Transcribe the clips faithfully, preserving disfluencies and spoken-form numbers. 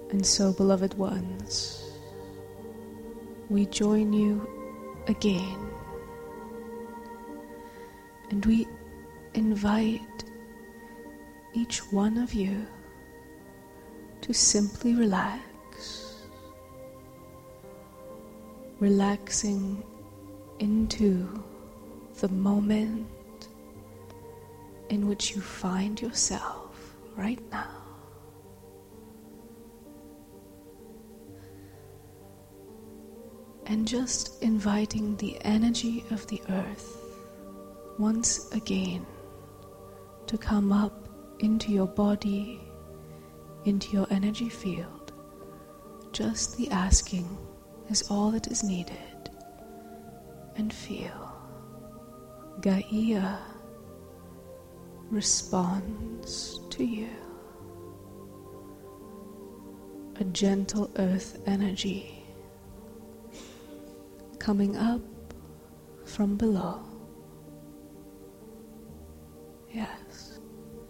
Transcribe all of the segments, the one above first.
And so, beloved ones, we join you again, and we invite each one of you to simply relax, relaxing into the moment in which you find yourself right now. And just inviting the energy of the earth once again to come up into your body, into your energy field. Just the asking is all that is needed. And feel Gaia responds to you. A gentle earth energy coming up from below. Yes.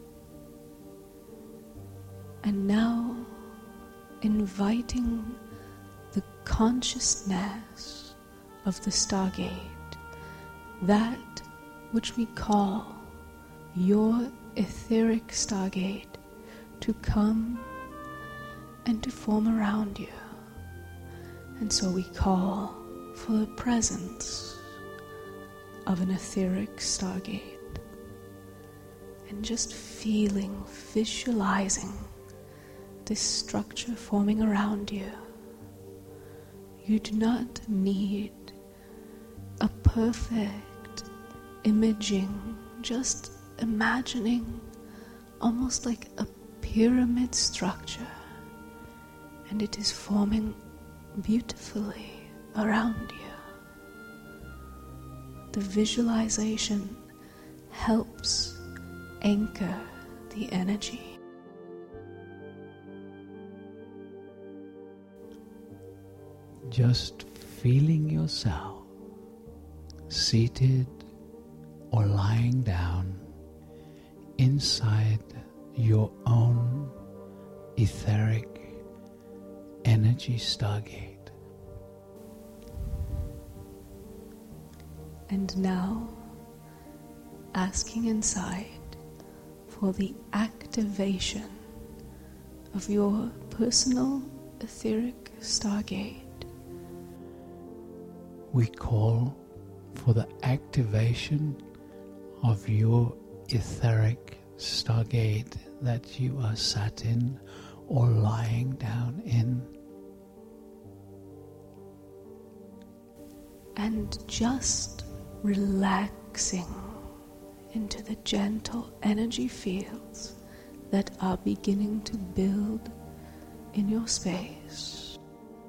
And now inviting the consciousness of the Stargate, that which we call your etheric Stargate, to come and to form around you. And so we call for the presence of an etheric Stargate, and just feeling, visualizing this structure forming around you. You do not need a perfect imaging, just imagining almost like a pyramid structure, and it is forming beautifully around you. The visualization helps anchor the energy. Just feeling yourself seated or lying down inside your own etheric energy Stargate. And now, asking inside for the activation of your personal etheric Stargate. We call for the activation of your etheric Stargate that you are sat in or lying down in. And just relaxing into the gentle energy fields that are beginning to build in your space.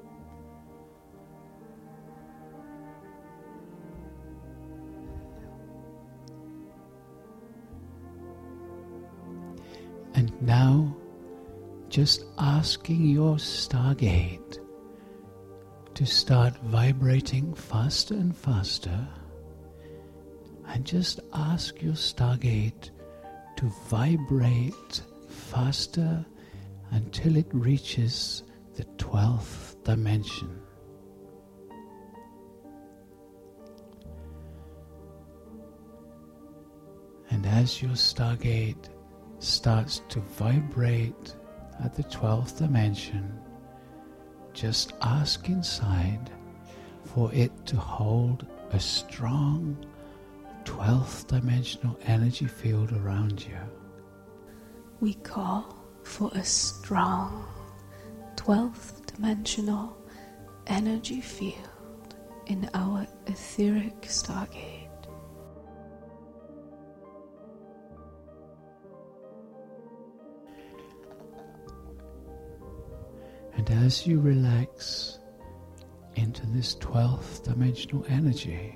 And now, just asking your Stargate to start vibrating faster and faster, and just ask your Stargate to vibrate faster until it reaches the twelfth dimension. And as your Stargate starts to vibrate at the twelfth dimension, just ask inside for it to hold a strong twelfth dimensional energy field around you. We call for a strong twelfth dimensional energy field in our etheric Stargate. And as you relax into this twelfth dimensional energy,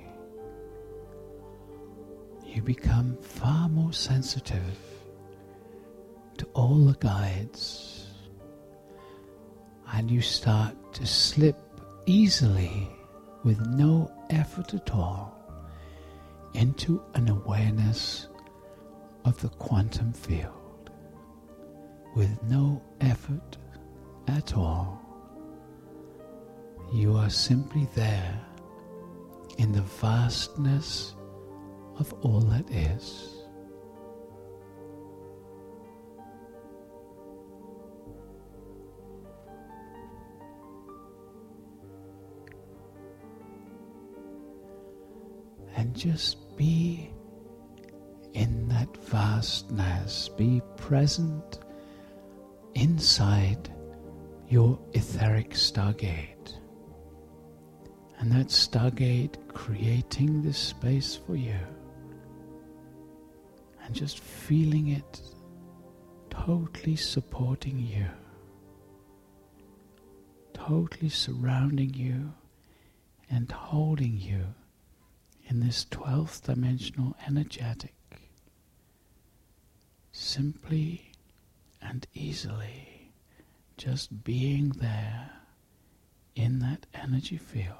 you become far more sensitive to all the guides, and you start to slip easily with no effort at all into an awareness of the quantum field with no effort at all. You are simply there in the vastness of all that is. And just be in that vastness, be present inside your etheric stargate. And that stargate creating this space for you. And just feeling it totally supporting you. Totally surrounding you and holding you in this twelfth dimensional energetic. Simply and easily just being there in that energy field.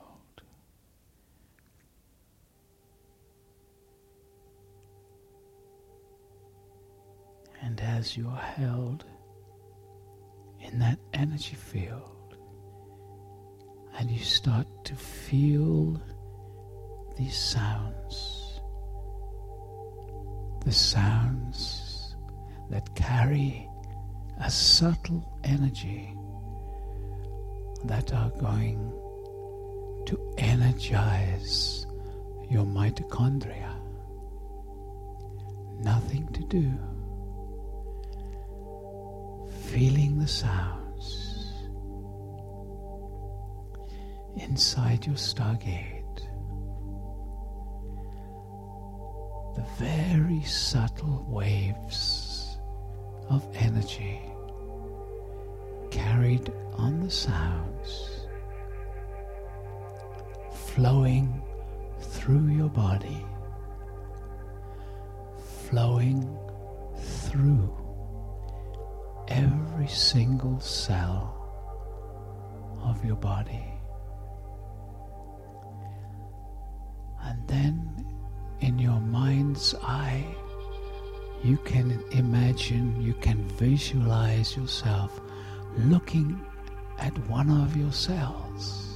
And as you are held in that energy field and you start to feel these sounds, the sounds that carry a subtle energy that are going to energize your mitochondria. Nothing to do. Feeling the sounds inside your stargate. The very subtle waves of energy carried on the sounds, flowing through your body, flowing through every single cell of your body. And then in your mind's eye, you can imagine, you can visualize yourself looking at one of your cells.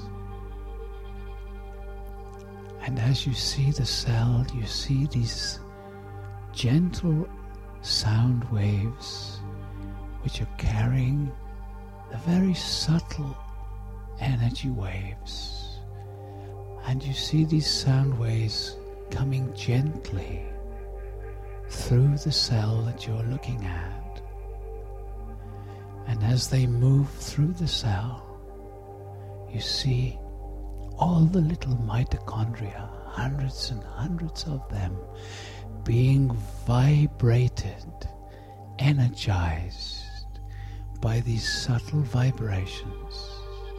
And as you see the cell, you see these gentle sound waves which are carrying the very subtle energy waves. And you see these sound waves coming gently through the cell that you're looking at. And as they move through the cell, you see all the little mitochondria, hundreds and hundreds of them, being vibrated, energized by these subtle vibrations.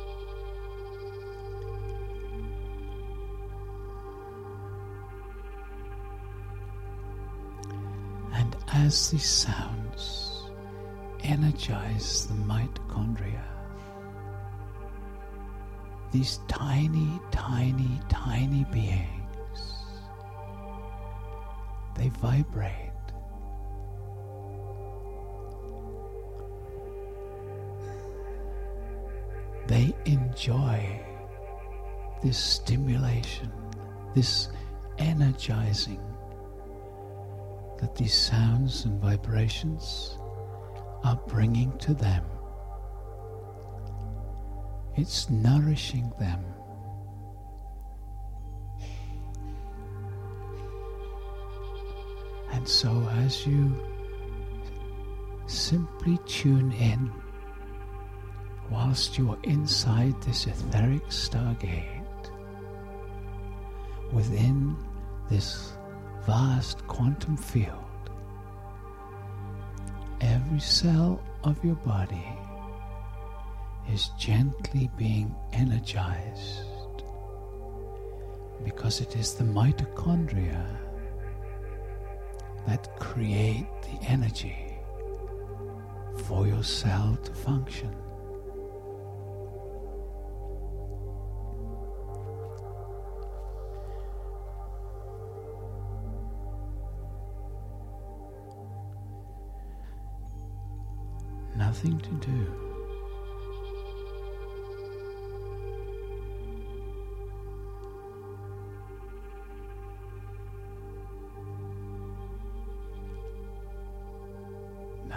And as these sounds energize the mitochondria, these tiny, tiny, tiny beings, they vibrate. They enjoy this stimulation, this energizing that these sounds and vibrations are bringing to them. It's nourishing them. And so as you simply tune in whilst you are inside this etheric stargate, within this vast quantum field, every cell of your body is gently being energized, because it is the mitochondria that create the energy for your cell to function. Nothing to do.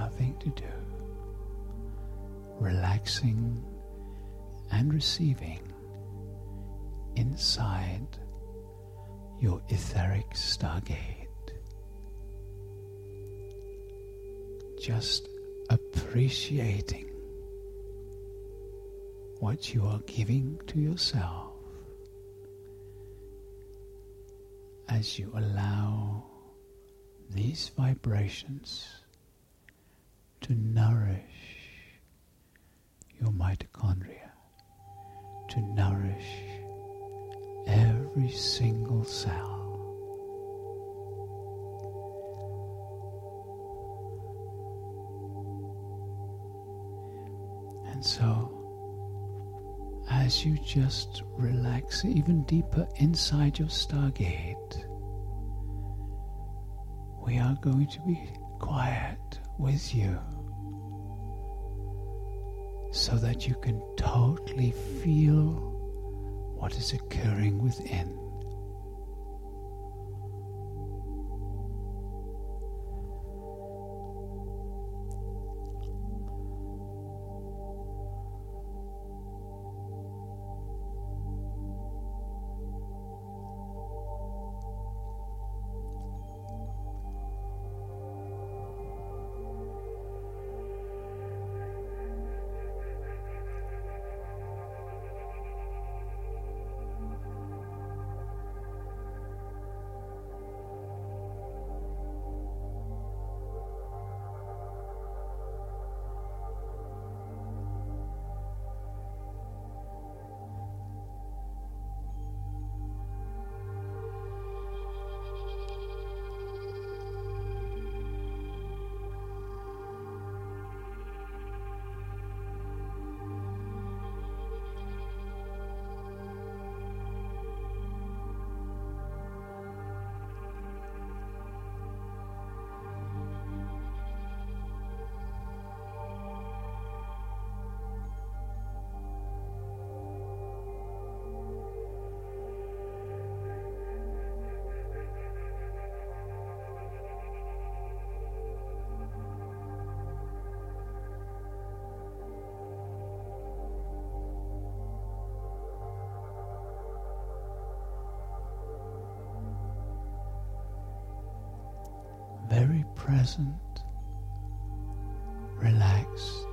nothing to do, relaxing and receiving inside your etheric stargate. Just appreciating what you are giving to yourself as you allow these vibrations to nourish your mitochondria, to nourish every single cell. And so, as you just relax even deeper inside your stargate, we are going to be quiet with you so that you can totally feel what is occurring within. Very present, relaxed,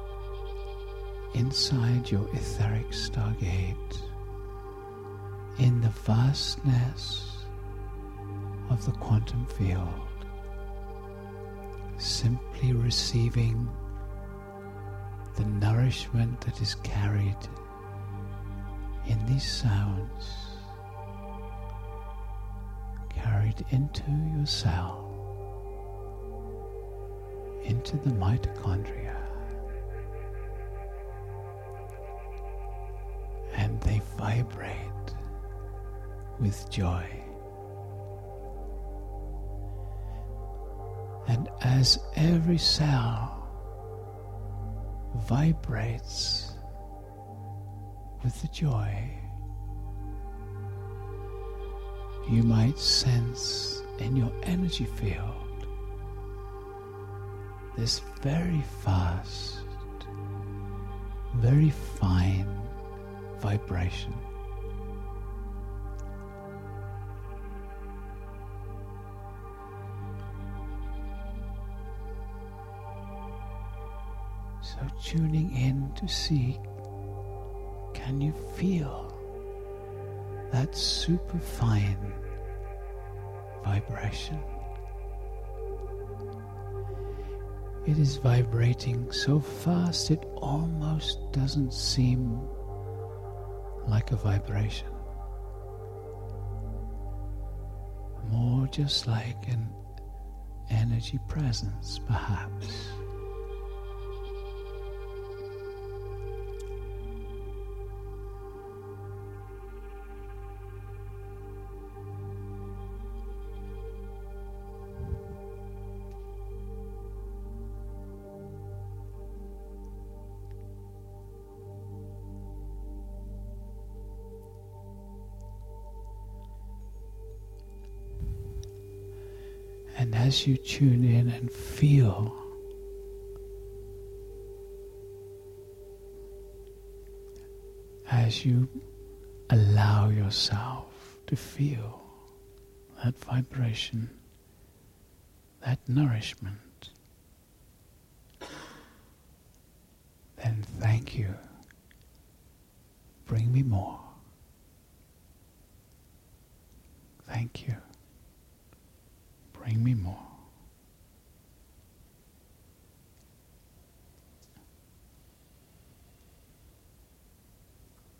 inside your etheric stargate, in the vastness of the quantum field, simply receiving the nourishment that is carried in these sounds, carried into your cell, into the mitochondria, and they vibrate with joy. And as every cell vibrates with the joy, you might sense in your energy field this very fast, very fine vibration. So tuning in to see, can you feel that super fine vibration? It is vibrating so fast it almost doesn't seem like a vibration. More just like an energy presence, perhaps. And as you tune in and feel as you allow yourself to feel that vibration, that nourishment, then thank you. Bring me more. Thank you. Bring me more.